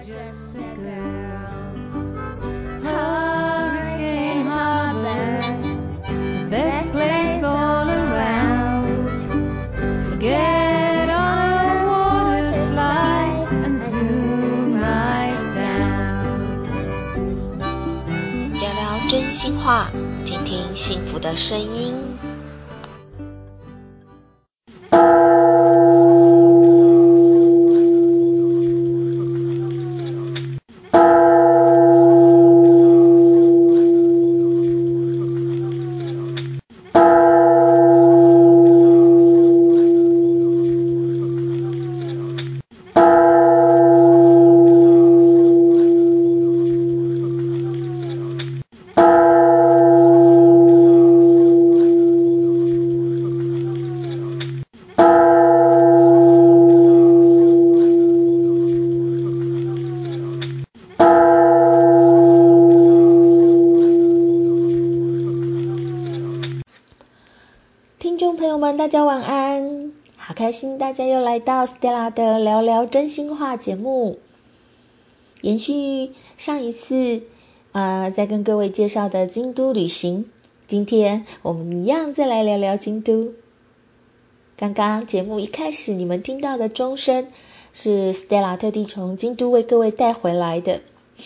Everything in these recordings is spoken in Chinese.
just a girl. Hurricane Harbor, the best place all around. So get on a water slide and zoom right down. 聊聊真心话，听听幸福的声音。听众朋友们，大家晚安！好开心大家又来到 Stella 的聊聊真心话节目。延续上一次在跟各位介绍的京都旅行，今天我们一样再来聊聊京都。刚刚节目一开始你们听到的钟声是 Stella 特地从京都为各位带回来的，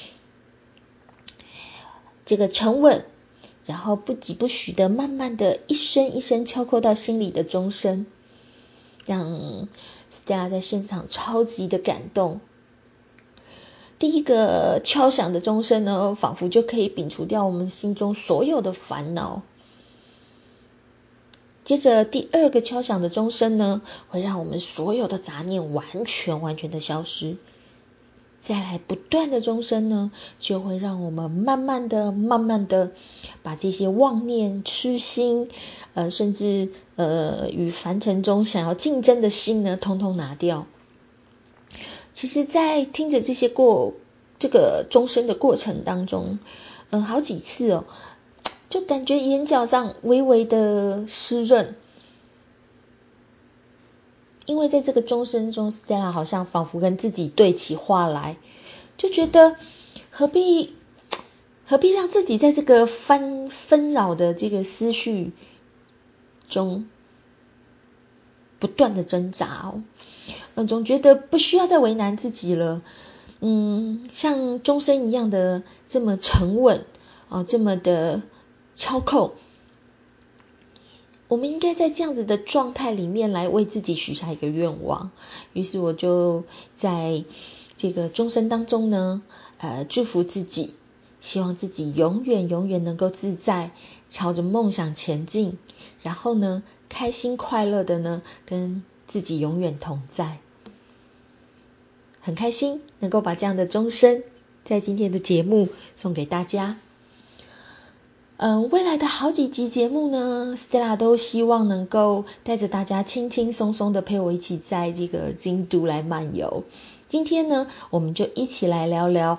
这个沉稳然后不疾不徐的慢慢的一声一声敲扣到心里的钟声，让 Stella 在现场超级的感动。第一个敲响的钟声呢，仿佛就可以摒除掉我们心中所有的烦恼。接着第二个敲响的钟声呢，会让我们所有的杂念完全的消失。再来不断的钟声呢，就会让我们慢慢的把这些妄念、痴心，甚至与凡尘中想要竞争的心呢，通通拿掉。其实在听着这个钟声的过程当中，好几次就感觉眼角上微微的湿润。因为在这个钟声中 Stella 好像仿佛跟自己对起话来，就觉得何必让自己在这个纷扰的这个思绪中不断的挣扎总觉得不需要再为难自己了。像钟声一样的这么沉稳这么的敲扣，我们应该在这样子的状态里面来为自己许下一个愿望。于是我就在这个钟声当中呢，祝福自己，希望自己永远能够自在，朝着梦想前进，然后呢，开心快乐的呢，跟自己永远同在。很开心能够把这样的钟声在今天的节目送给大家。未来的好几集节目呢 Stella 都希望能够带着大家轻轻松松的陪我一起在这个京都来漫游。今天呢，我们就一起来聊聊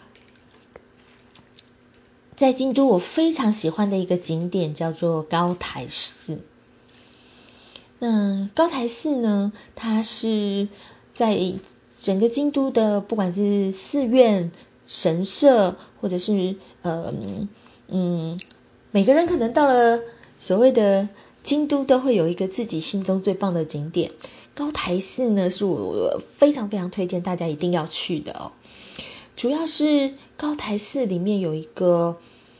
在京都我非常喜欢的一个景点，叫做高台寺。那高台寺呢，它是在整个京都的不管是寺院、神社，或者是每个人可能到了所谓的京都都会有一个自己心中最棒的景点。高台寺呢，是我非常推荐大家一定要去的主要是高台寺里面有一个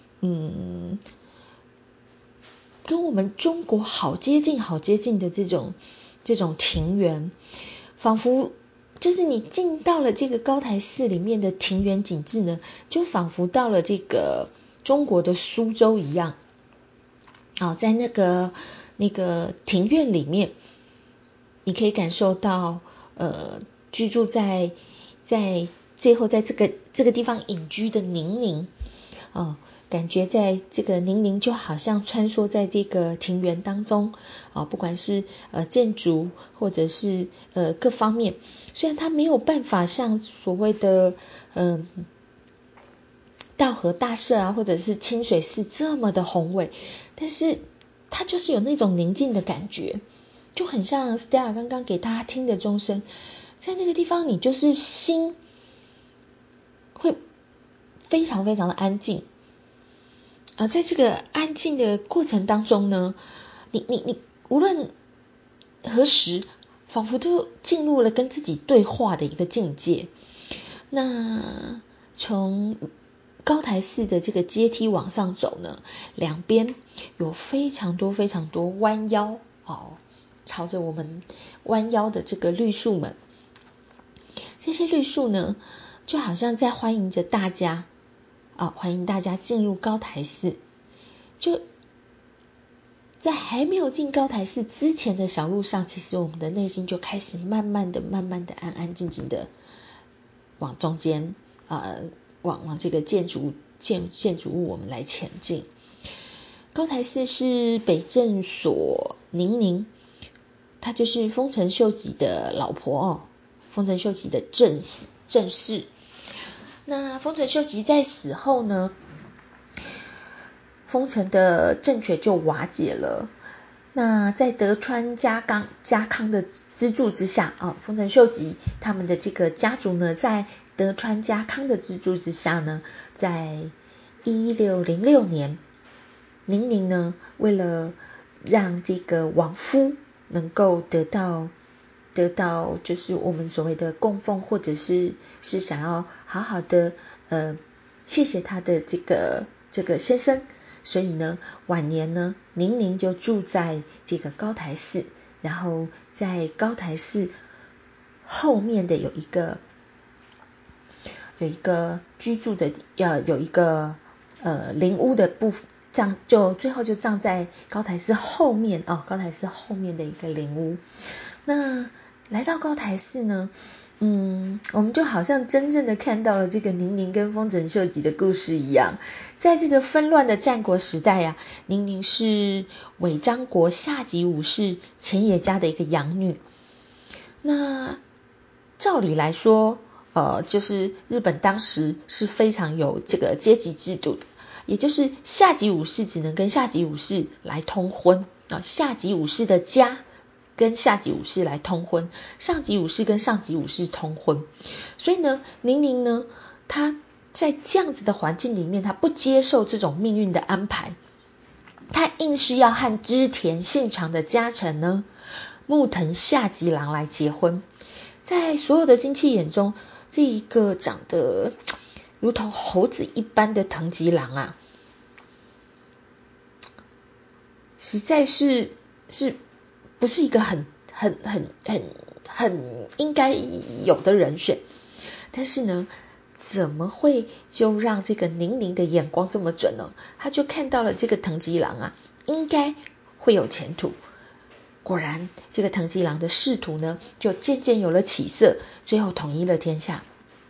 跟我们中国好接近的这种庭园，仿佛就是你进到了这个高台寺里面的庭园景致呢，就仿佛到了这个中国的苏州一样在那个庭院里面，你可以感受到居住在最后在这个地方隐居的宁感觉在这个宁就好像穿梭在这个庭园当中不管是建筑或者是各方面，虽然它没有办法像所谓的道和大社或者是清水寺这么的宏伟，但是它就是有那种宁静的感觉，就很像 Stella 刚刚给大家听的钟声，在那个地方你就是心会非常非常的安静。在这个安静的过程当中呢，你无论何时，仿佛都进入了跟自己对话的一个境界。那从高台寺的这个阶梯往上走呢，两边有非常多非常多弯腰朝着我们弯腰的这个绿树们，这些绿树呢，就好像在欢迎着大家欢迎大家进入高台寺。就在还没有进高台寺之前的小路上，其实我们的内心就开始慢慢的安安静静的往中间往这个建筑物我们来前进。高台寺是北镇所宁宁，她就是丰臣秀吉的老婆丰臣秀吉的正室。那丰臣秀吉在死后呢，丰臣的政权就瓦解了。那在德川家康的资助之下丰臣秀吉他们的这个家族呢，在德川家康的资助之下呢，在1606年，宁宁呢，为了让这个亡夫能够得到就是我们所谓的供奉，或者是想要好好的谢谢他的这个先生，所以呢晚年呢，宁宁就住在这个高台寺，然后在高台寺后面的有一个居住的有一个灵屋的部分，就最后就葬在高台寺后面高台寺后面的一个灵屋。那来到高台寺呢，我们就好像真正的看到了这个宁宁跟丰臣秀吉的故事一样。在这个纷乱的战国时代宁宁是尾张国下级武士前野家的一个养女。那照理来说就是日本当时是非常有这个阶级制度的，也就是下级武士只能跟下级武士来通婚下级武士的家跟下级武士来通婚，上级武士跟上级武士通婚。所以呢，宁宁呢，她在这样子的环境里面，她不接受这种命运的安排，她硬是要和织田信长的家臣呢，木藤下吉郎来结婚。在所有的亲戚眼中，这一个长得如同猴子一般的藤吉郎实在是不是一个很应该有的人选。但是呢，怎么会就让这个宁宁的眼光这么准呢？他就看到了这个藤吉郎应该会有前途。果然这个藤吉郎的仕途呢，就渐渐有了起色，最后统一了天下。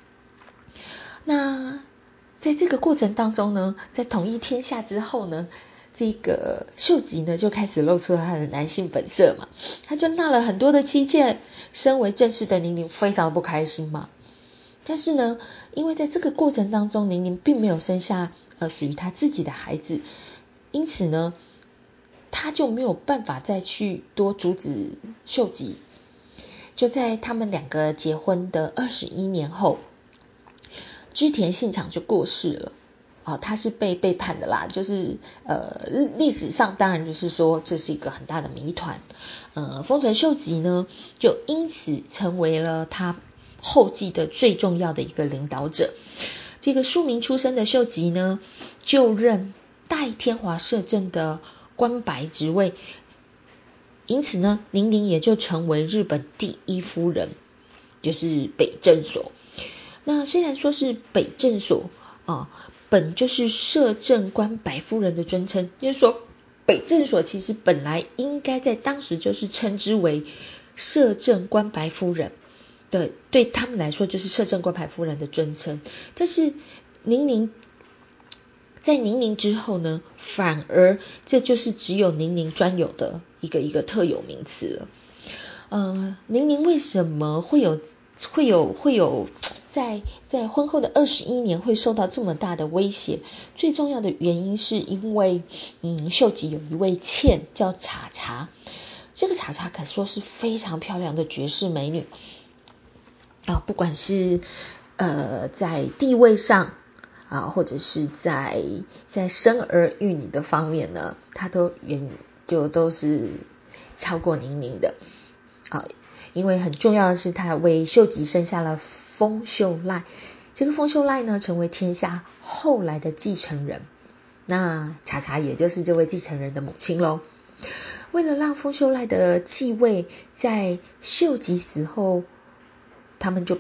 那在这个过程当中呢，在统一天下之后呢，这个秀吉呢就开始露出了他的男性本色嘛，他就纳了很多的妻妾。身为正室的宁宁非常不开心嘛。但是呢，因为在这个过程当中，宁宁并没有生下属于他自己的孩子，因此呢，他就没有办法再去多阻止秀吉。就在他们两个结婚的21年后，织田信长就过世了他是被背叛的啦，就是历史上当然就是说这是一个很大的谜团。丰臣秀吉呢，就因此成为了他后继的最重要的一个领导者。这个庶民出身的秀吉呢，就任代天华摄政的官白职位，因此呢，宁宁也就成为日本第一夫人，就是北政所。那虽然说是北政所本就是摄政官白夫人的尊称，就是说北政所其实本来应该在当时就是称之为摄政官白夫人的，对他们来说就是摄政官白夫人的尊称。但是在宁宁之后呢，反而这就是只有宁宁专有的一个特有名词了。宁宁为什么会有在婚后的21年会受到这么大的威胁？最重要的原因是因为秀吉有一位妾叫茶茶，这个茶茶可说是非常漂亮的绝世美女不管是在地位上或者是在生儿育女的方面呢，他都是超过宁宁的因为很重要的是他为秀吉生下了丰秀赖，这个丰秀赖呢成为天下后来的继承人，那茶茶也就是这位继承人的母亲咯。为了让丰秀赖的继位在秀吉死后，他们就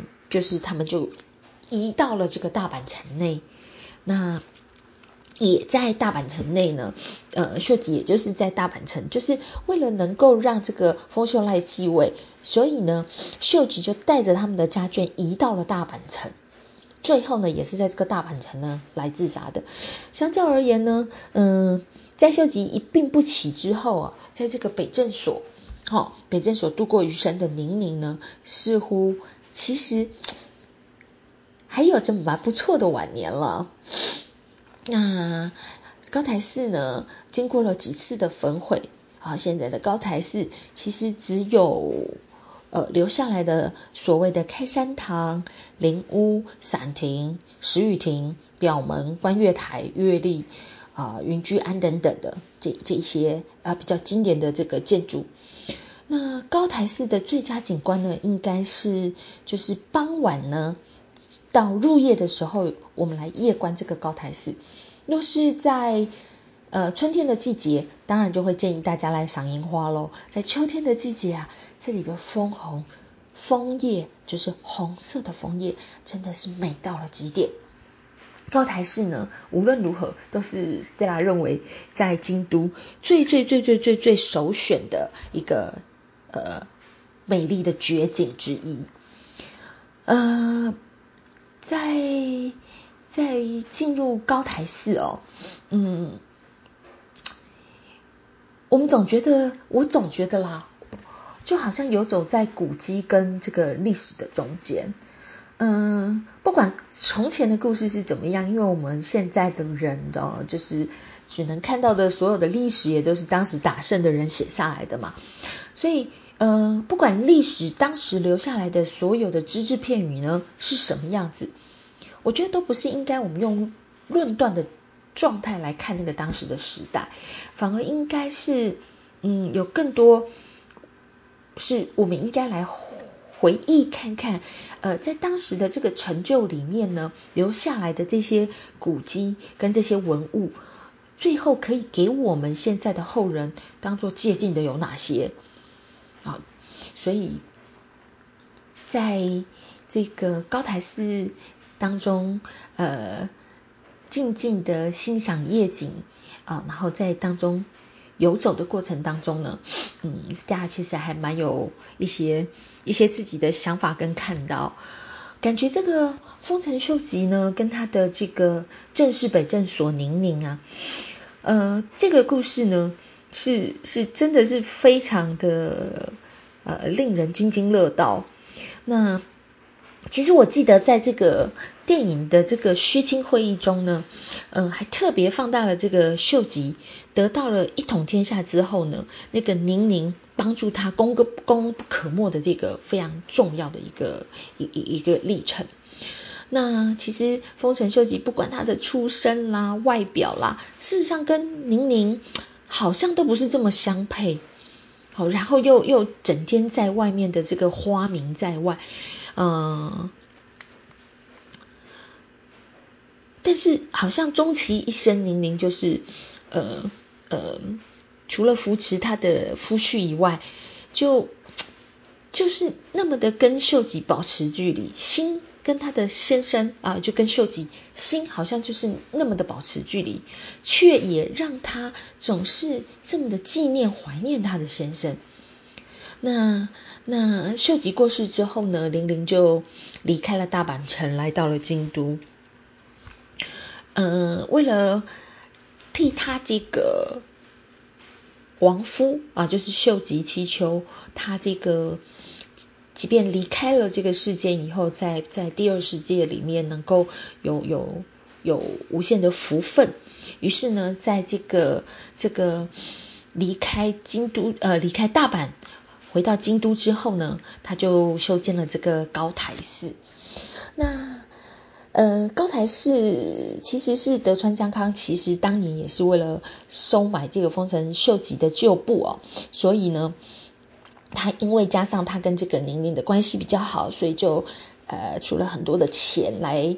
移到了这个大阪城内，那也在大阪城内呢，秀吉也就是在大阪城，就是为了能够让这个丰秀赖继位，所以呢，秀吉就带着他们的家眷移到了大阪城，最后呢，也是在这个大阪城呢来自杀的。相较而言呢，在秀吉一病不起之后在这个北镇所度过余生的宁宁呢，似乎其实还有这么蛮不错的晚年了。那高台寺呢，经过了几次的焚毁现在的高台寺其实只有留下来的所谓的开山堂、灵屋、伞亭、石雨亭、表门、观月台、月历云居庵等等的这些比较经典的这个建筑。那高台寺的最佳景观呢，应该是就是傍晚呢到入夜的时候，我们来夜观这个高台寺。若是在春天的季节，当然就会建议大家来赏樱花咯。在秋天的季节这里的枫叶就是红色的枫叶，真的是美到了极点。高台寺呢，无论如何都是 Stella 认为在京都最首选的一个美丽的绝景之一。在进入高台寺我总觉得啦，就好像游走在古迹跟这个历史的中间。不管从前的故事是怎么样，因为我们现在的人就是只能看到的所有的历史也都是当时打胜的人写下来的嘛，所以不管历史当时留下来的所有的只字片语呢是什么样子，我觉得都不是应该我们用论断的状态来看那个当时的时代，反而应该是有更多是我们应该来回忆看看在当时的这个成就里面呢，留下来的这些古迹跟这些文物，最后可以给我们现在的后人当作借鉴的有哪些所以在这个高台寺当中静静的欣赏夜景然后在当中游走的过程当中呢大家其实还蛮有一些自己的想法跟看到，感觉这个丰臣秀吉呢跟他的这个正室北镇所宁宁这个故事呢是真的是非常的令人津津乐道。那其实我记得在这个电影的这个虚惊会议中呢还特别放大了这个秀吉得到了一统天下之后呢，那个宁宁帮助他功不可没的这个非常重要的一个历程。那其实丰臣秀吉不管他的出身啦、外表啦，事实上跟宁宁好像都不是这么相配然后又整天在外面的这个花名在外但是好像终其一生，宁宁就是除了扶持他的夫婿以外，就是那么的跟秀吉保持距离，心跟他的先生就跟秀吉心好像就是那么的保持距离，却也让他总是这么的纪念怀念他的先生。那秀吉过世之后呢，宁宁就离开了大阪城，来到了京都。为了替他这个亡夫就是秀吉祈求他这个即便离开了这个世界以后，在第二世界里面能够有无限的福分，于是呢，在这个离开大阪回到京都之后呢，他就修建了这个高台寺。 那高台寺其实是德川家康，其实当年也是为了收买这个丰臣秀吉的旧部哦，所以呢，他因为加上他跟这个宁宁的关系比较好，所以就出了很多的钱来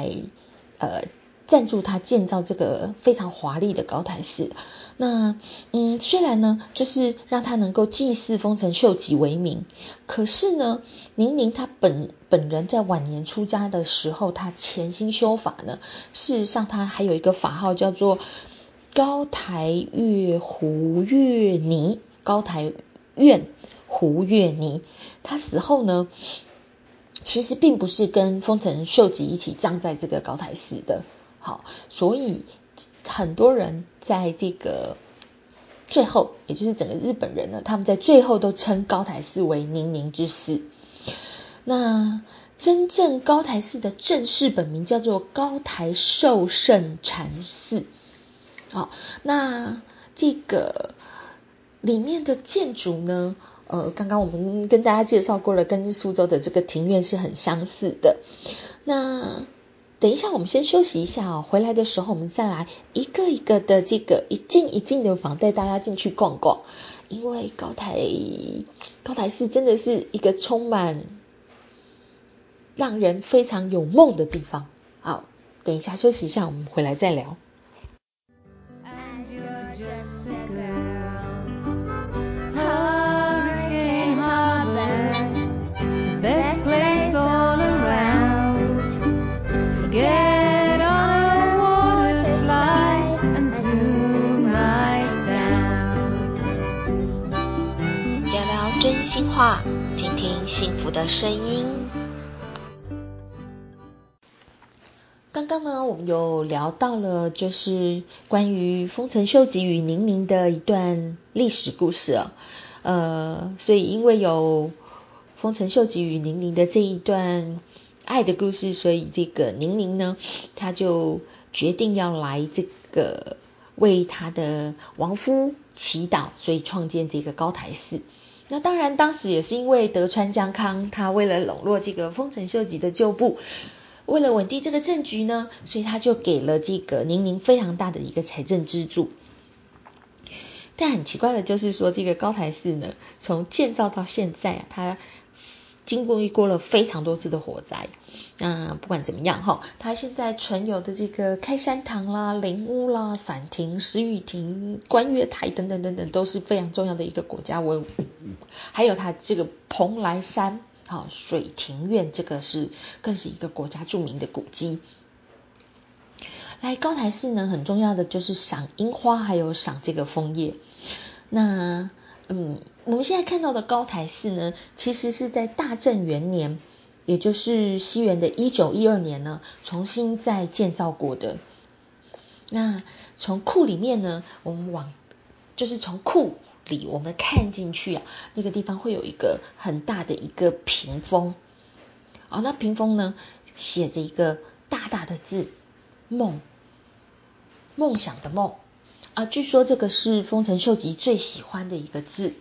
赞助他建造这个非常华丽的高台寺。那虽然呢，就是让他能够祭祀丰臣秀吉为名，可是呢，宁宁他本人在晚年出家的时候，他潜心修法呢，事实上他还有一个法号叫做高台月胡月尼，高台院胡月尼。他死后呢，其实并不是跟丰臣秀吉一起葬在这个高台寺的。好，所以很多人在这个最后，也就是整个日本人呢，他们在最后都称高台寺为宁宁之寺。那真正高台寺的正式本名叫做高台寿圣禅寺。好，那这个里面的建筑呢，刚刚我们跟大家介绍过了，跟苏州的这个庭院是很相似的。那等一下我们先休息一下哦，回来的时候我们再来一个一个的这个一进一进的房带大家进去逛逛，因为高台寺真的是一个充满让人非常有梦的地方。好，等一下休息一下，我们回来再聊。 Best place all around. So get on a water slide and zoom right down. 聊聊真心话，听听幸福的声音。刚刚呢，我们有聊到了就是关于丰臣秀吉与宁宁的一段历史故事所以因为有丰臣秀吉与宁宁的这一段爱的故事，所以这个宁宁呢，他就决定要来这个为他的亡夫祈祷，所以创建这个高台寺。那当然当时也是因为德川家康他为了笼络这个丰臣秀吉的旧部，为了稳定这个政局呢，所以他就给了这个宁宁非常大的一个财政资助。但很奇怪的就是说，这个高台寺呢，从建造到现在它经过了非常多次的火灾。那不管怎么样它现在存有的这个开山堂啦、陵屋啦、伞亭、石雨亭、观月台等等等等，都是非常重要的一个国家文物。还有它这个蓬莱山水庭院，这个更是一个国家著名的古迹。来高台寺呢，很重要的就是赏樱花，还有赏这个枫叶。那我们现在看到的高台寺呢，其实是在大正元年，也就是西元的1912年呢，重新再建造过的。那从库里面呢，我们就是从库里我们看进去那个地方会有一个很大的一个屏风。那屏风呢，写着一个大大的字梦想的梦据说这个是丰臣秀吉最喜欢的一个字。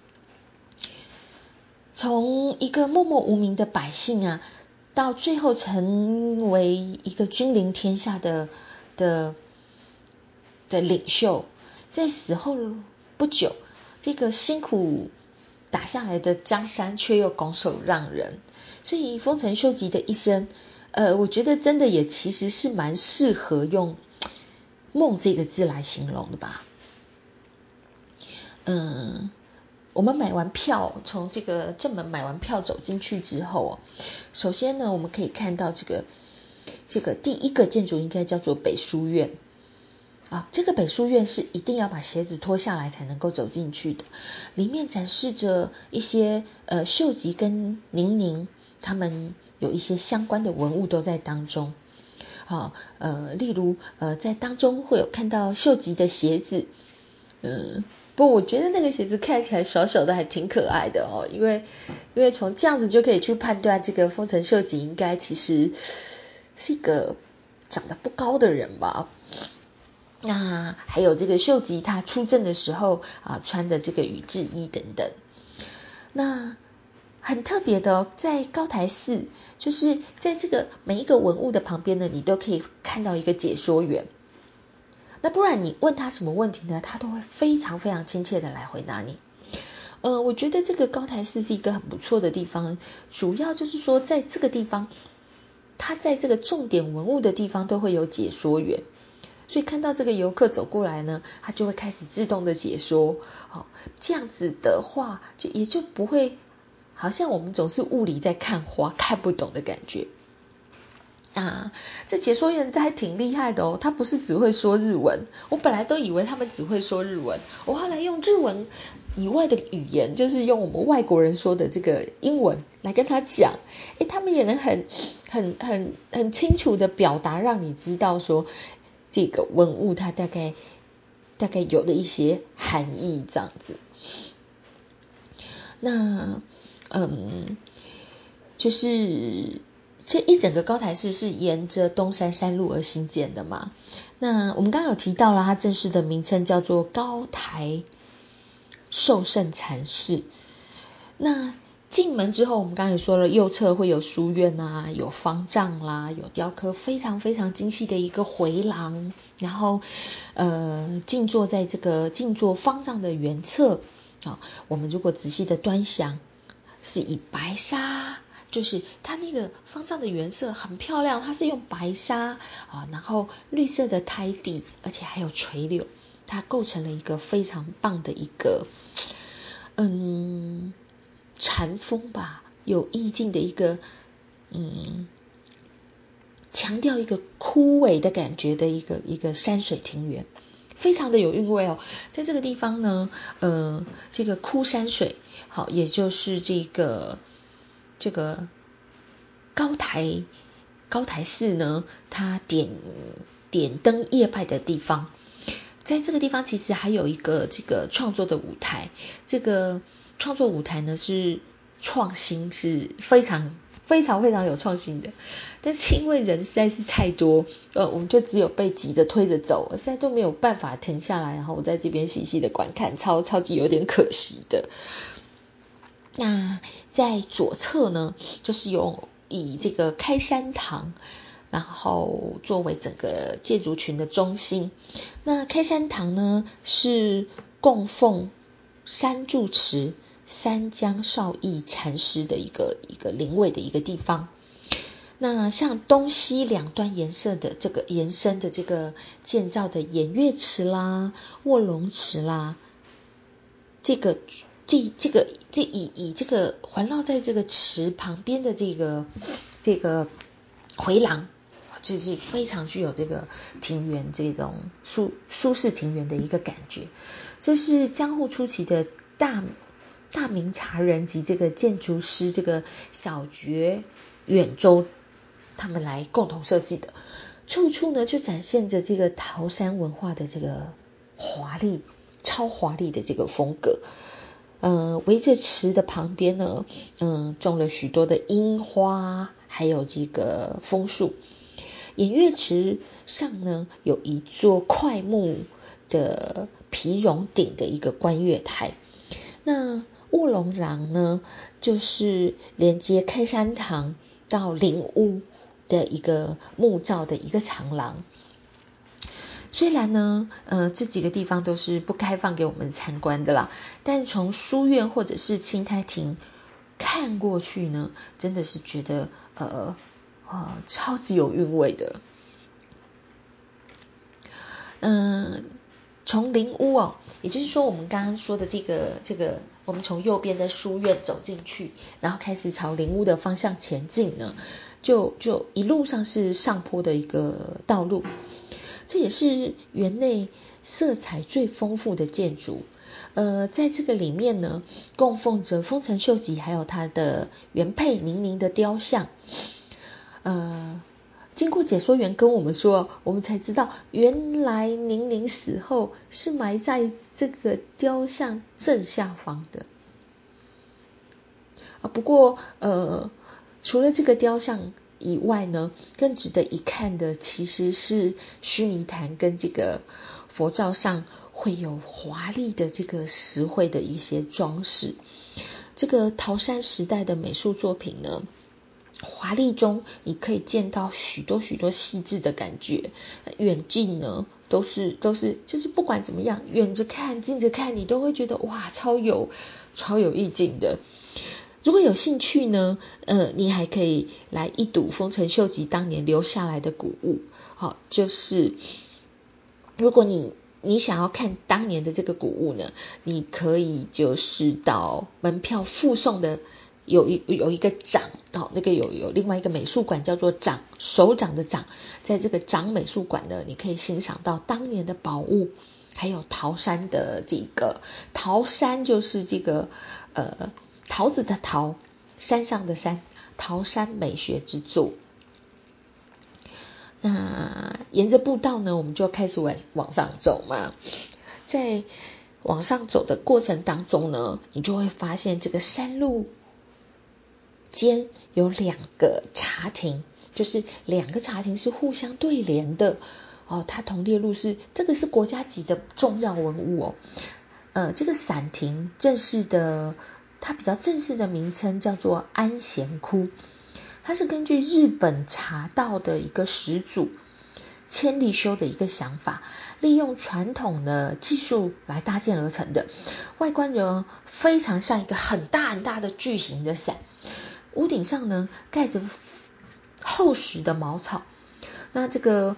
从一个默默无名的百姓到最后成为一个君临天下的领袖，在死后不久，这个辛苦打下来的江山却又拱手让人。所以丰臣秀吉的一生我觉得真的也其实是蛮适合用梦这个字来形容的吧。我们买完票，从这个正门买完票走进去之后首先呢，我们可以看到这个第一个建筑应该叫做北书院这个北书院是一定要把鞋子脱下来才能够走进去的。里面展示着一些秀吉跟宁宁他们有一些相关的文物都在当中。例如在当中会有看到秀吉的鞋子。不过我觉得那个鞋子看起来小小的还挺可爱的因为从这样子就可以去判断这个丰臣秀吉应该其实是一个长得不高的人吧。那还有这个秀吉他出阵的时候穿的这个羽质衣等等。那很特别的在高台寺，就是在这个每一个文物的旁边呢，你都可以看到一个解说员。那不然你问他什么问题呢，他都会非常非常亲切的来回答你。我觉得这个高台寺是一个很不错的地方，主要就是说在这个地方，它在这个重点文物的地方都会有解说员，所以看到这个游客走过来呢，他就会开始自动的解说。这样子的话，也就不会好像我们总是雾里在看花，看不懂的感觉。这解说员还挺厉害的哦，他不是只会说日文，我本来都以为他们只会说日文，我后来用日文以外的语言，就是用我们外国人说的这个英文来跟他讲，他们也能很清楚的表达，让你知道说这个文物它大概有的一些含义这样子。那就是这一整个高台寺是沿着东山山路而兴建的嘛。那我们刚刚有提到了，它正式的名称叫做高台寿圣禅寺。那进门之后，我们刚才也说了，右侧会有书院啊，有方丈啦，有雕刻非常非常精细的一个回廊，然后静坐在这个静坐方丈的原侧。我们如果仔细的端详，是以白纱，就是它那个方丈的原色很漂亮，它是用白纱然后绿色的胎底，而且还有垂柳，它构成了一个非常棒的一个禅风吧，有意境的一个强调一个枯萎的感觉的一个山水庭园，非常的有韵味哦。在这个地方呢，这个枯山水，也就是这个高台寺呢，它点灯夜拜的地方，在这个地方其实还有一个这个创作的舞台。这个创作舞台呢是创新，是非常非常非常有创新的，但是因为人实在是太多，我们就只有被挤着推着走，实在都没有办法停下来，然后我在这边细细的观看，超级有点可惜的。那在左侧呢，就是以这个开山堂，然后作为整个建筑群的中心。那开山堂呢，是供奉山住持三江少义禅师的一个灵位的一个地方。那像东西两端延伸的这个建造的偃月池啦、卧龙池啦，以这个环绕在这个池旁边的这个回廊，这是非常具有这个庭园这种舒适庭园的一个感觉。这是江户初期的大明茶人及这个建筑师这个小觉远州他们来共同设计的，处处呢就展现着这个桃山文化的这个超华丽的这个风格。围着池的旁边呢，种了许多的樱花，还有这个枫树。偃月池上呢，有一座块木的皮绒顶的一个观月台。那卧龙廊呢，就是连接开山堂到灵屋的一个木造的一个长廊。虽然呢，这几个地方都是不开放给我们参观的啦，但从书院或者是青苔亭看过去呢，真的是觉得超级有韵味的。从灵屋也就是说我们刚刚说的这个，我们从右边的书院走进去，然后开始朝灵屋的方向前进呢，就一路上是上坡的一个道路。这也是园内色彩最丰富的建筑。在这个里面呢，供奉着丰臣秀吉还有他的原配宁宁的雕像。经过解说员跟我们说，我们才知道原来宁宁死后是埋在这个雕像正下方的。不过除了这个雕像以外呢，更值得一看的其实是须弥坛跟这个佛罩上会有华丽的这个石绘的一些装饰。 这个桃山时代的美术作品呢，华丽中你可以见到许多许多细致的感觉，远近呢都是就是不管怎么样，远着看近着看，你都会觉得哇，超有意境的。如果有兴趣呢，你还可以来一睹丰臣秀吉当年留下来的古物。好，就是如果你想要看当年的这个古物呢，你可以就是到门票附送的有一个掌，那个有另外一个美术馆叫做掌，手掌的掌，在这个掌美术馆呢，你可以欣赏到当年的宝物，还有桃山的这个桃山，就是这个桃子的桃，山上的山，桃山美学之作。那沿着步道呢，我们就开始往上走嘛。在往上走的过程当中呢，你就会发现这个山路间有2个茶亭，就是2个茶亭是互相对联的哦。它同列入这个是国家级的重要文物哦。这个伞亭它比较正式的名称叫做安闲窟，它是根据日本茶道的一个始祖千利休的一个想法，利用传统的技术来搭建而成的。外观呢非常像一个很大很大的巨型的伞，屋顶上呢盖着厚实的茅草。那这个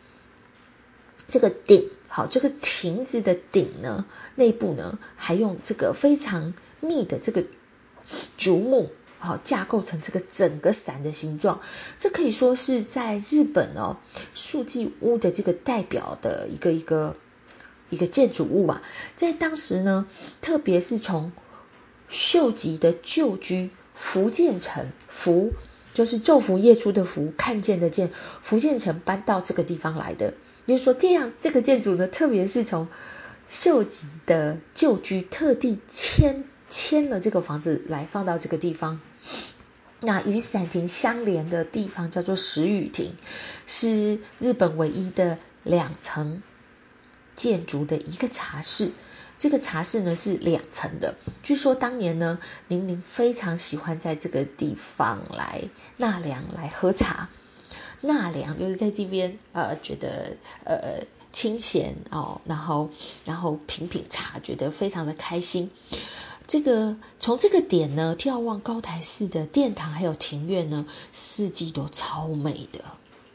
顶，好，这个亭子的顶呢，内部呢还用这个非常密的这个竹木，好，架构成这个整个伞的形状。这可以说是在日本树祭屋的这个代表的一个建筑物嘛。在当时呢，特别是从秀吉的旧居福建城，福就是昼伏夜出的福，看见的见，福建城搬到这个地方来的。也就是说，这个建筑呢，特别是从秀吉的旧居特地迁了这个房子来放到这个地方。那与伞亭相连的地方叫做石雨亭，是日本唯一的2层建筑的一个茶室。这个茶室呢是2层的，据说当年呢，宁非常喜欢在这个地方来纳凉，来喝茶。纳凉就是在这边觉得清闲然后品茶，觉得非常的开心。从这个点呢，眺望高台寺的殿堂还有庭院呢，四季都超美的。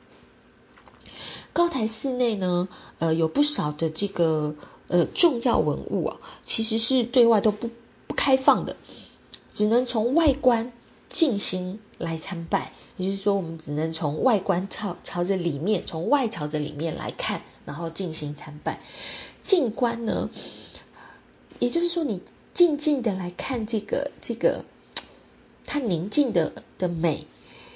高台寺内呢，有不少的这个重要文物其实是对外都不开放的，只能从外观进行来参拜。也就是说，我们只能从外观朝着里面，从外朝着里面来看，然后进行参拜。静观呢，也就是说你静静的来看这个它宁静的美。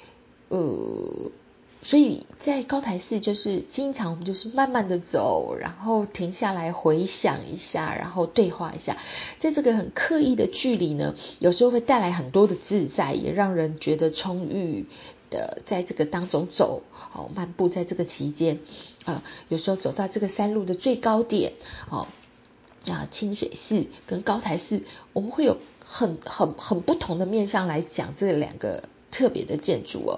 所以在高台寺就是经常我们就是慢慢的走，然后停下来回想一下，然后对话一下。在这个很刻意的距离呢，有时候会带来很多的自在，也让人觉得充裕的在这个当中走漫步。在这个期间有时候走到这个山路的最高点清水寺跟高台寺，我们会有很不同的面向来讲这2个特别的建筑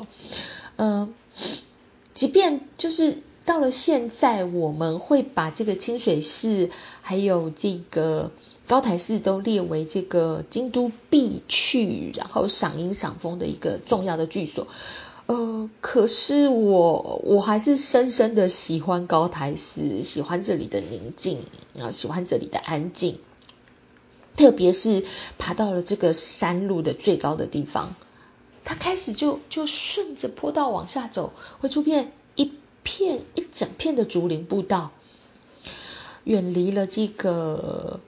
即便就是到了现在，我们会把这个清水寺还有这个高台寺都列为这个京都必去，然后赏樱赏枫的一个重要的居所。可是我还是深深的喜欢高台寺，喜欢这里的宁静喜欢这里的安静。特别是爬到了这个山路的最高的地方，它开始就顺着坡道往下走，会出现一整片的竹林步道，远离了这个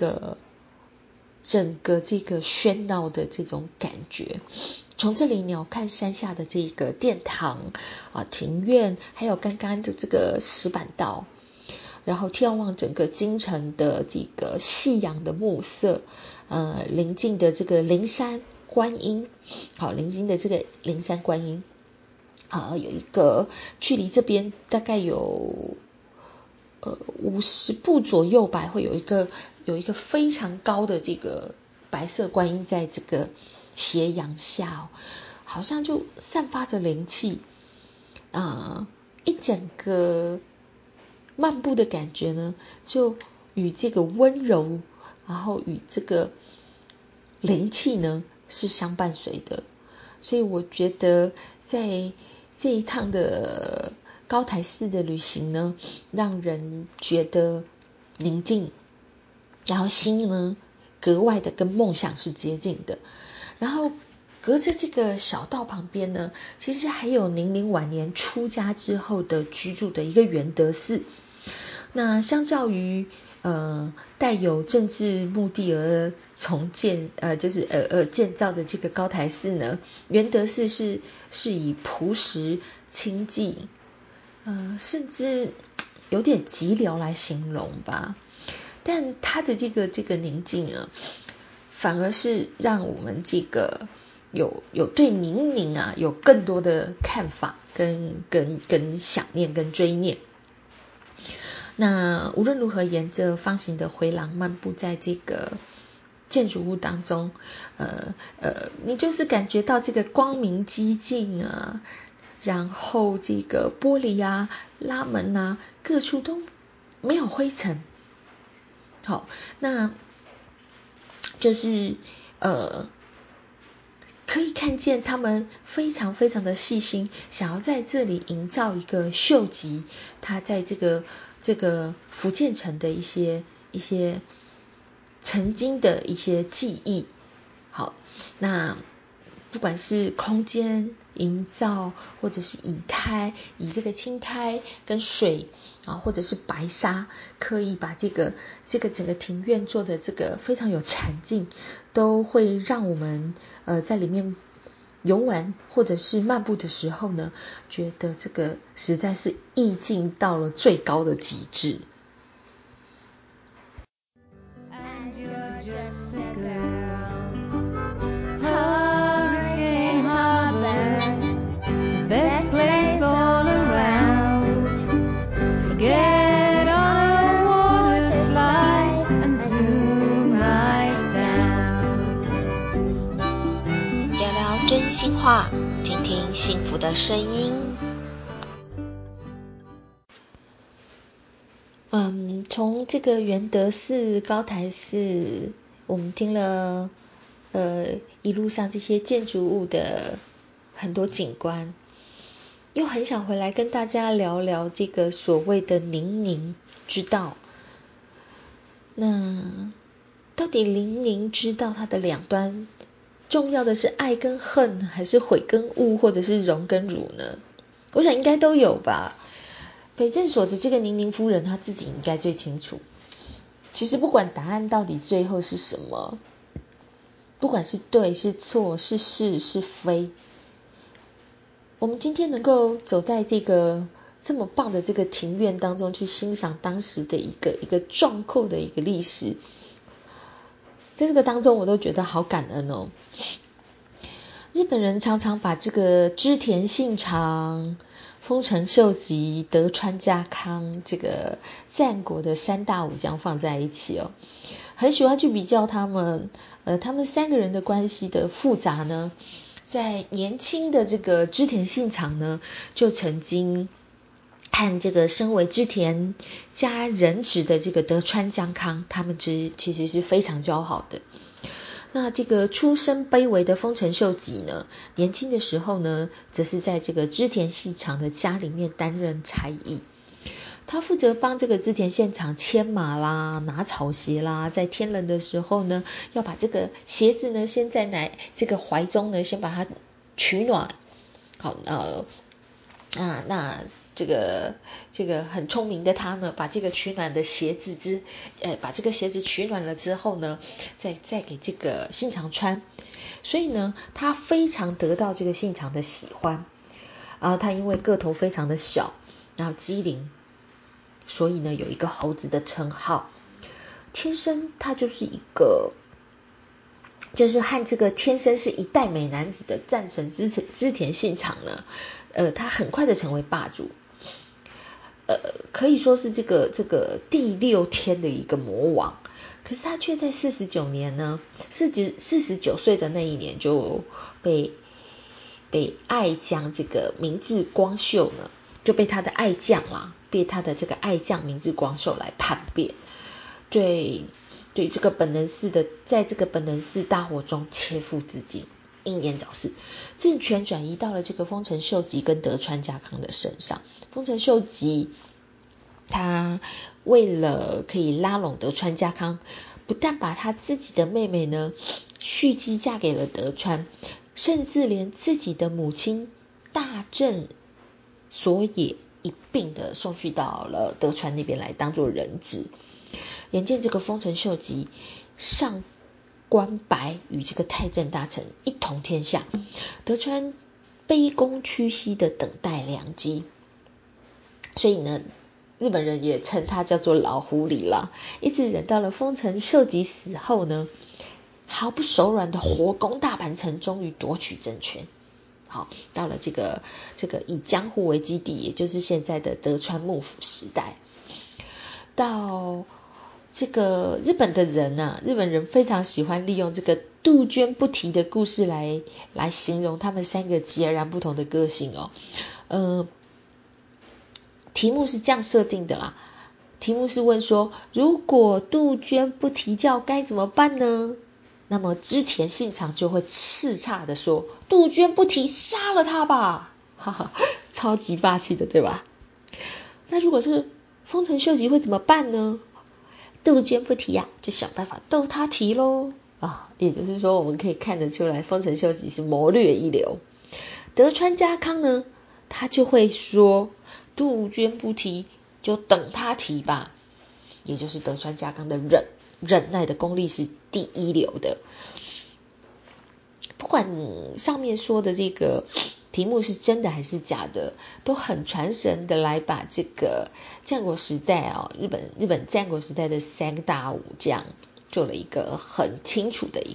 整个这个喧闹的这种感觉。从这里鸟看山下的这个殿堂庭院，还有刚刚的这个石板道，然后眺望整个京城的这个夕阳的暮色，临近的这个灵山观音，临近的这个灵山观音有一个距离这边大概有50步左右吧，会有一个非常高的这个白色观音在这个斜阳下好像就散发着灵气一整个漫步的感觉呢，就与这个温柔，然后与这个灵气呢是相伴随的。所以我觉得在这一趟的高台寺的旅行呢，让人觉得宁静，然后心呢格外的跟梦想是接近的。然后隔着这个小道旁边呢，其实还有宁宁晚年出家之后的居住的一个圆德寺。那相较于带有政治目的而重建建造的这个高台寺呢，圆德寺是以朴实清寂甚至有点寂寥来形容吧。但它的这个宁静反而是让我们这个有对宁宁有更多的看法跟想念跟追念。那无论如何，沿着方形的回廊漫步在这个建筑物当中，你就是感觉到这个光明激进然后这个玻璃拉门各处都没有灰尘。好，那就是可以看见他们非常非常的细心，想要在这里营造一个秀集他在这个福建城的一些曾经的一些记忆。好，那不管是空间营造，或者是以这个青苔跟水或者是白沙，刻意把这个整个庭院做的这个非常有禅境，都会让我们在里面游玩或者是漫步的时候呢，觉得这个实在是意境到了最高的极致。 Best place all around to get on a water slide and zoom right down. 聊聊真心话，听听幸福的声音。从这个圆德寺、高台寺，我们听了一路上这些建筑物的很多景观，又很想回来跟大家聊聊这个所谓的宁宁之道。那到底宁宁之道它的两端，重要的是爱跟恨，还是悔跟恶，或者是荣跟辱呢？我想应该都有吧。北镇所的这个宁宁夫人她自己应该最清楚。其实不管答案到底最后是什么，不管是对是错是是是非，我们今天能够走在这个这么棒的这个庭院当中去欣赏当时的一个壮阔的一个历史，在这个当中我都觉得好感恩哦。日本人常常把这个织田信长、丰臣秀吉、德川家康这个战国的三大武将放在一起哦，很喜欢去比较他们三个人的关系的复杂呢。在年轻的这个织田信长呢，就曾经和这个身为织田家人质的这个德川家康，他们其实是非常交好的。那这个出身卑微的丰臣秀吉呢，年轻的时候呢，则是在这个织田信长的家里面担任差役。他负责帮这个织田信长牵马啦、拿草鞋啦，在天冷的时候呢，要把这个鞋子呢，先在这个怀中呢，先把它取暖。好，那这个很聪明的他呢，把这个取暖的鞋子把这个鞋子取暖了之后呢，再给这个信长穿。所以呢，他非常得到这个信长的喜欢。他因为个头非常的小，然后机灵，所以呢有一个猴子的称号。天生他就是一个，就是和这个天生是一代美男子的战神织田信长呢，他很快的成为霸主。可以说是这个第六天的一个魔王， 可是他却在49年呢，49岁的那一年就被爱将这个明智光秀呢，就被他的爱将啦，被他的这个爱将明智光秀来叛变，对这个本能寺的，在这个本能寺大火中切腹自尽，英年早逝，政权转移到了这个丰臣秀吉跟德川家康的身上。丰臣秀吉他为了可以拉拢德川家康，不但把他自己的妹妹呢续姬嫁给了德川，甚至连自己的母亲大正所也一并的送去到了德川那边来当做人质。眼见这个丰臣秀吉上官白与这个太政大臣一统天下，德川卑躬屈膝的等待良机，所以呢日本人也称他叫做老狐狸啦，一直忍到了丰臣秀吉死后呢，毫不手软的活攻大阪城，终于夺取政权。好，到了这个以江户为基地，也就是现在的德川幕府时代。到这个日本的人啊，日本人非常喜欢利用这个杜鹃不提的故事来形容他们三个截然不同的个性哦。题目是这样设定的啦，题目是问说，如果杜鹃不啼叫该怎么办呢？那么织田信长就会叱咤的说，杜鹃不啼，杀了他吧，哈哈，超级霸气的，对吧？那如果是丰臣秀吉会怎么办呢？杜鹃不啼呀，就想办法逗他啼咯。也就是说，我们可以看得出来，丰臣秀吉是谋略一流。德川家康呢，他就会说，杜鹃不啼，就等他啼吧。也就是德川家康的忍耐的功力是第一流的。不管上面说的这个题目是真的还是假的，都很传神的来把这个战国时代日本战国时代的三大武将做了一个很清楚的一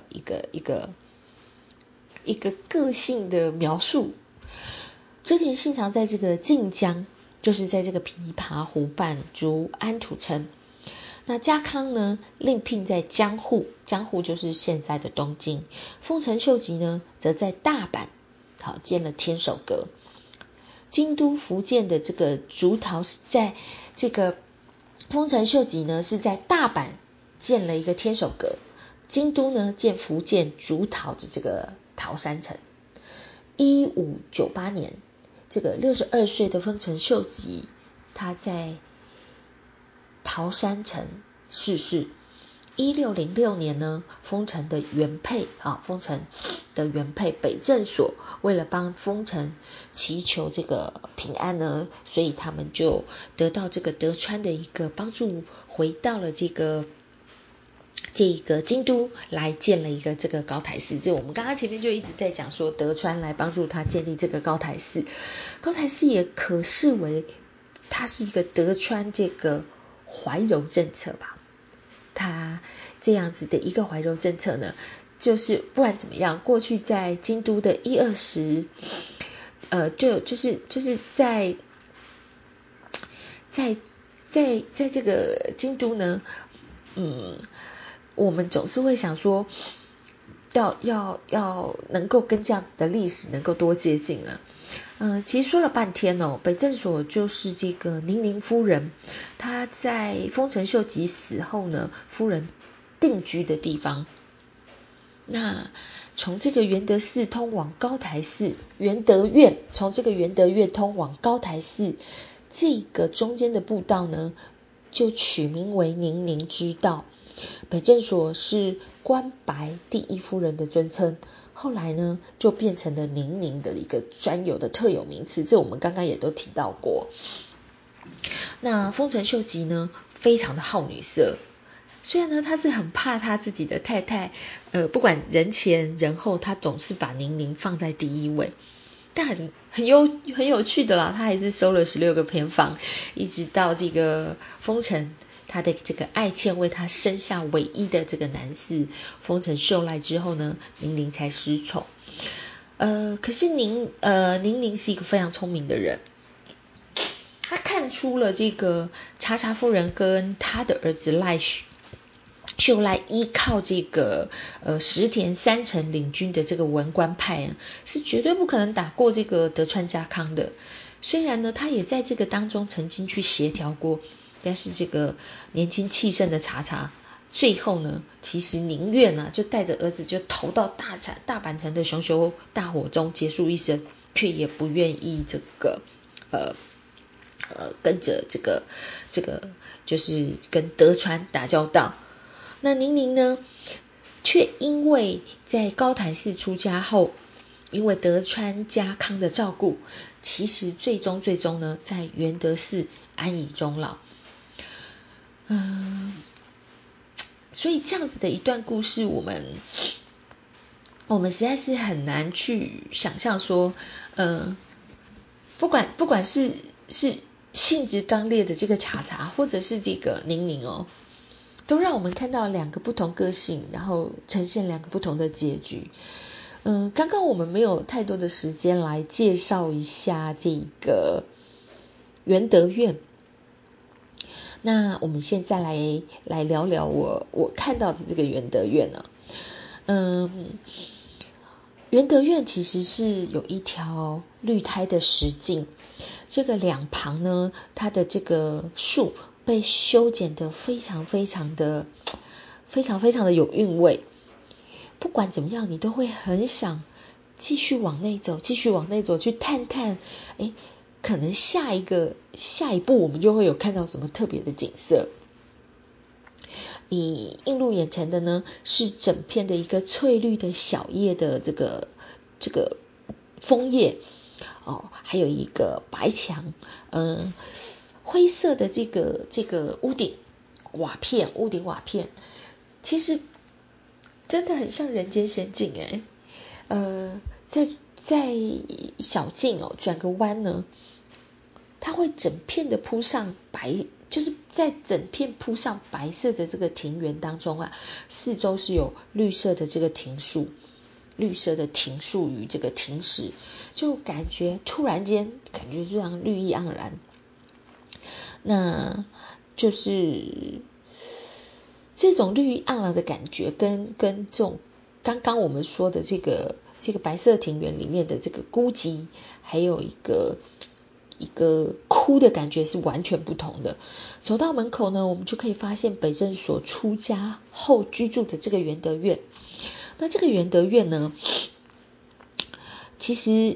个个性的描述。织田信长在这个晋江，就是在这个琵琶湖畔筑安土城。那家康呢，另聘在江户，江户就是现在的东京。丰臣秀吉呢，则在大阪，建了天守阁。京都福建的这个竹桃，在这个丰臣秀吉呢，是在大阪建了一个天守阁，京都呢建福建竹桃的这个桃山城。1598年，这个62岁的丰臣秀吉，他在桃山城逝世。1606年呢，丰臣的原配北政所，为了帮丰臣祈求这个平安呢，所以他们就得到这个德川的一个帮助，回到了这个京都来建了一个这个高台寺。这我们刚刚前面就一直在讲说，德川来帮助他建立这个高台寺。高台寺也可视为它是一个德川这个怀柔政策吧。他这样子的一个怀柔政策呢，就是不管怎么样，过去在京都的120，就是在这个京都呢，我们总是会想说，要能够跟这样子的历史能够多接近了。其实说了半天北政所就是这个宁宁夫人，她在丰臣秀吉死后呢，夫人定居的地方。那从这个元德寺通往高台寺，从这个元德院通往高台寺，这个中间的步道呢，就取名为宁宁之道。北政所是关白第一夫人的尊称，后来呢就变成了宁宁的一个专有的特有名词，这我们刚刚也都提到过。那丰臣秀吉呢，非常的好女色，虽然呢他是很怕他自己的太太，不管人前人后，他总是把宁宁放在第一位。但很有趣的啦，他还是收了16个偏房，一直到这个丰臣他的这个爱妾为他生下唯一的这个男婿丰臣秀赖之后呢，宁宁才失宠。可是宁宁是一个非常聪明的人，他看出了这个茶茶夫人跟他的儿子赖就来依靠这个石田三成领军的这个文官派啊，是绝对不可能打过这个德川家康的。虽然呢，他也在这个当中曾经去协调过，但是这个年轻气盛的茶茶，最后呢，其实宁愿啊，就带着儿子就投到大阪城的熊熊大火中结束一生，却也不愿意这个跟着这个就是跟德川打交道。那宁宁呢，却因为在高台寺出家后，因为德川家康的照顾，其实最终呢，在元德寺安以终老。所以这样子的一段故事，我们实在是很难去想象说，不管是性质刚烈的这个茶茶，或者是这个宁宁哦，都让我们看到两个不同个性，然后呈现两个不同的结局。刚刚我们没有太多的时间来介绍一下这个元德院。那我们现在来聊聊我看到的这个元德院呢。元德院其实是有一条绿苔的石径，这个两旁呢，它的这个树被修剪得非常的有韵味。不管怎么样，你都会很想继续往内走去探探，可能下一步我们就会有看到什么特别的景色。你映入眼前的呢，是整片的一个翠绿的小叶的这个枫叶还有一个白墙，灰色的这个屋顶瓦片，其实真的很像人间仙境在小径转个弯呢，它会整片的铺上就是在整片铺上白色的这个庭园当中啊，四周是有绿色的这个庭树与这个庭石，就突然间感觉非常绿意盎然。那就是这种绿意盎然的感觉跟这种刚刚我们说的这个白色庭园里面的这个孤寂，还有一个哭的感觉是完全不同的。走到门口呢，我们就可以发现北镇所出家后居住的这个元德院。那这个元德院呢，其实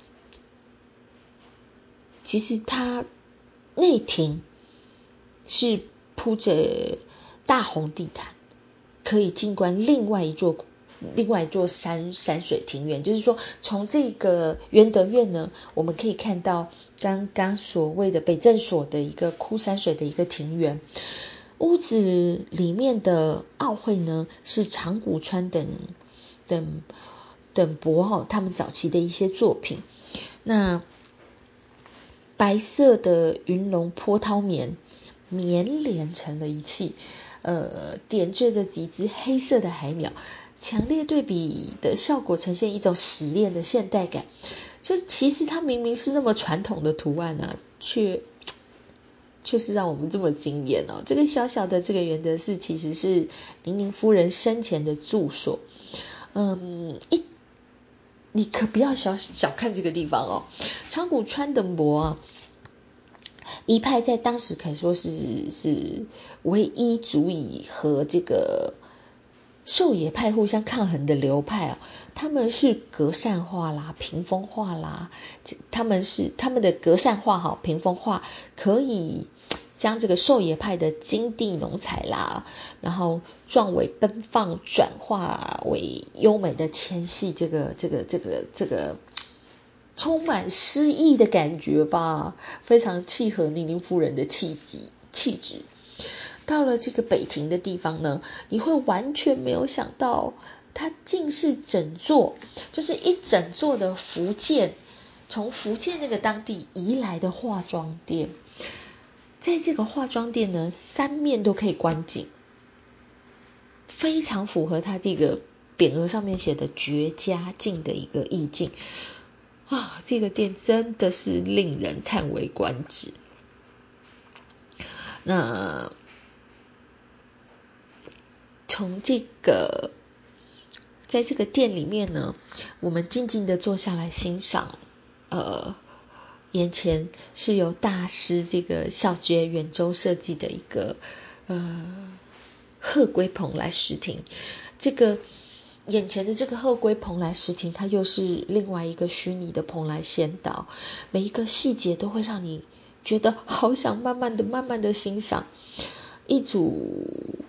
它内庭是铺着大红地毯，可以进观另外一座山水庭园。就是说，从这个元德院呢，我们可以看到刚刚所谓的北镇所的一个枯山水的一个庭园。屋子里面的奥绘呢，是长谷川等博他们早期的一些作品。那白色的云龙波涛绵连成了一气，点缀着几只黑色的海鸟，强烈对比的效果呈现一种洗练的现代感。就其实它明明是那么传统的图案啊，却是让我们这么惊艳哦。这个小小的这个元德寺其实是宁宁夫人生前的住所。你可不要小看这个地方哦。长谷川等博啊，一派在当时可以说是唯一足以和这个狩野派互相抗衡的流派他们是格扇画啦、屏风画啦，他们的格扇画屏风画可以将这个狩野派的金地浓彩啦，然后壮伟奔放转化为优美的纤细，这个充满诗意的感觉吧，非常契合宁宁夫人的气质。到了这个北庭的地方呢，你会完全没有想到，它竟是就是一整座的从福建那个当地移来的化妆店。在这个化妆店呢，三面都可以观景，非常符合它这个匾额上面写的绝佳境的一个意境这个店真的是令人叹为观止。那从在这个店里面呢，我们静静的坐下来欣赏，眼前是由大师这个小觉远州设计的一个鹤龟蓬莱石亭。这个眼前的这个鹤龟蓬莱石亭，它又是另外一个虚拟的蓬莱仙岛，每一个细节都会让你觉得好想慢慢的欣赏。一组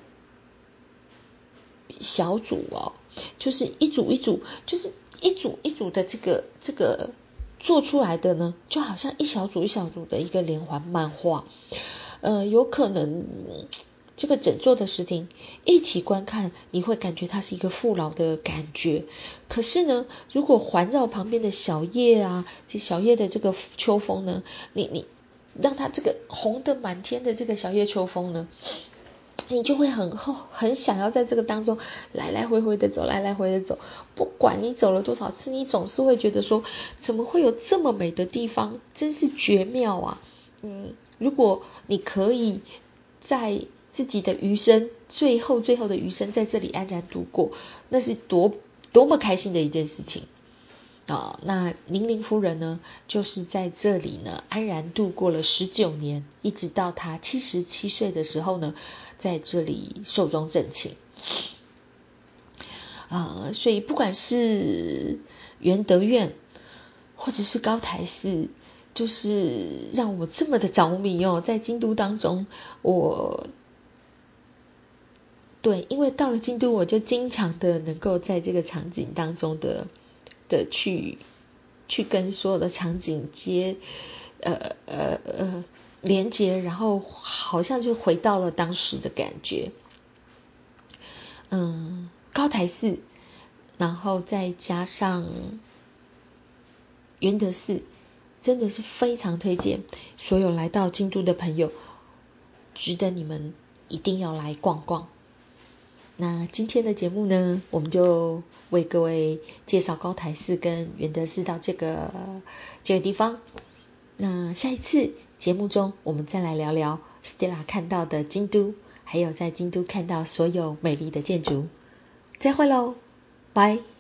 小组就是一组的这个做出来的呢，就好像一小组的一个连环漫画。有可能这个整座的石亭一起观看，你会感觉它是一个富饶的感觉。可是呢，如果环绕旁边的小叶啊，这小叶的这个秋风呢，你让它这个红的满天的这个小叶秋风呢，你就会很想要在这个当中来来回回的走，不管你走了多少次，你总是会觉得说，怎么会有这么美的地方，真是绝妙啊。如果你可以在自己的余生最后的余生在这里安然度过，那是多么开心的一件事情那宁陵夫人呢，就是在这里呢安然度过了19年，一直到她77岁的时候呢，在这里寿终正寝。所以不管是元德院或者是高台寺，就是让我这么的着迷在京都当中，因为到了京都，我就经常的能够在这个场景当中的去跟所有的场景连接，然后好像就回到了当时的感觉。高台寺，然后再加上元德寺，真的是非常推荐所有来到京都的朋友，值得你们一定要来逛逛。那今天的节目呢，我们就为各位介绍高台寺跟元德寺到这个地方。那下一次节目中，我们再来聊聊 Stella 看到的京都，还有在京都看到所有美丽的建筑。再会喽，拜。